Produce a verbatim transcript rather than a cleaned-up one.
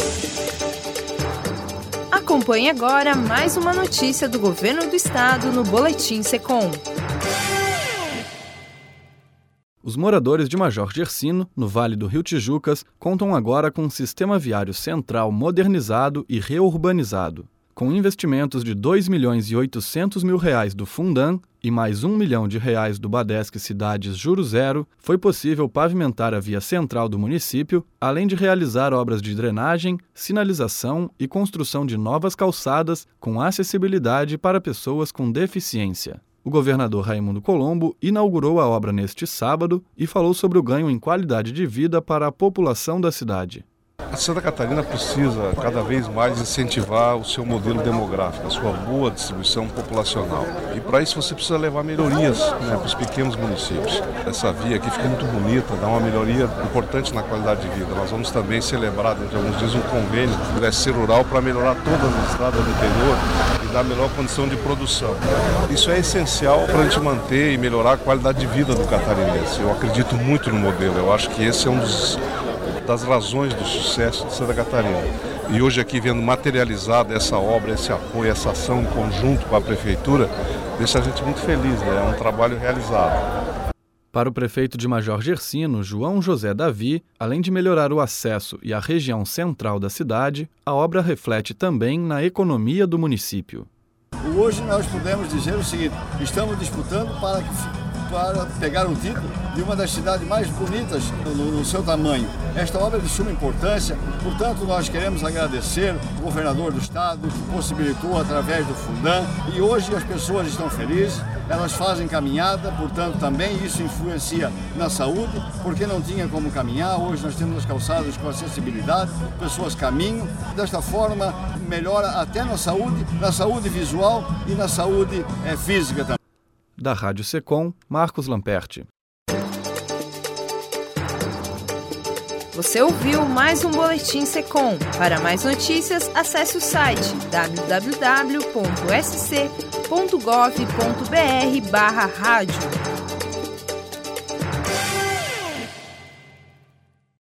Acompanhe agora mais uma notícia do Governo do Estado no Boletim Secom. Os moradores de Major Gercino, no Vale do Rio Tijucas, contam agora com um sistema viário central modernizado e reurbanizado. Com investimentos de dois milhões e oitocentos mil reais do Fundan e mais um milhão de reais do Badesc Cidades Juro Zero, foi possível pavimentar a via central do município, além de realizar obras de drenagem, sinalização e construção de novas calçadas com acessibilidade para pessoas com deficiência. O governador Raimundo Colombo inaugurou a obra neste sábado e falou sobre o ganho em qualidade de vida para a população da cidade. A Santa Catarina precisa cada vez mais incentivar o seu modelo demográfico, a sua boa distribuição populacional. E para isso você precisa levar melhorias, né, para os pequenos municípios. Essa via aqui fica muito bonita, dá uma melhoria importante na qualidade de vida. Nós vamos também celebrar dentro de alguns dias um convênio do S C Rural para melhorar todas as estradas do interior e dar melhor condição de produção. Isso é essencial para a gente manter e melhorar a qualidade de vida do catarinense. Eu acredito muito no modelo, eu acho que esse é um dos das razões do sucesso de Santa Catarina. E hoje aqui vendo materializada essa obra, esse apoio, essa ação em conjunto com a Prefeitura, deixa a gente muito feliz, né? É um trabalho realizado. Para o prefeito de Major Gercino, João José Davi, além de melhorar o acesso e a região central da cidade, a obra reflete também na economia do município. Hoje nós podemos dizer o seguinte, estamos disputando para que para pegar o título de uma das cidades mais bonitas no, no seu tamanho. Esta obra é de suma importância, portanto nós queremos agradecer o governador do estado que possibilitou através do Fundan e hoje as pessoas estão felizes, elas fazem caminhada, portanto também isso influencia na saúde, porque não tinha como caminhar, hoje nós temos as calçadas com acessibilidade, pessoas caminham, desta forma melhora até na saúde, na saúde visual e na saúde é, física também. Da Rádio Secom, Marcos Lamperti. Você ouviu mais um Boletim Secom. Para mais notícias, acesse o site w w w ponto s c ponto gov ponto b r barra rádio.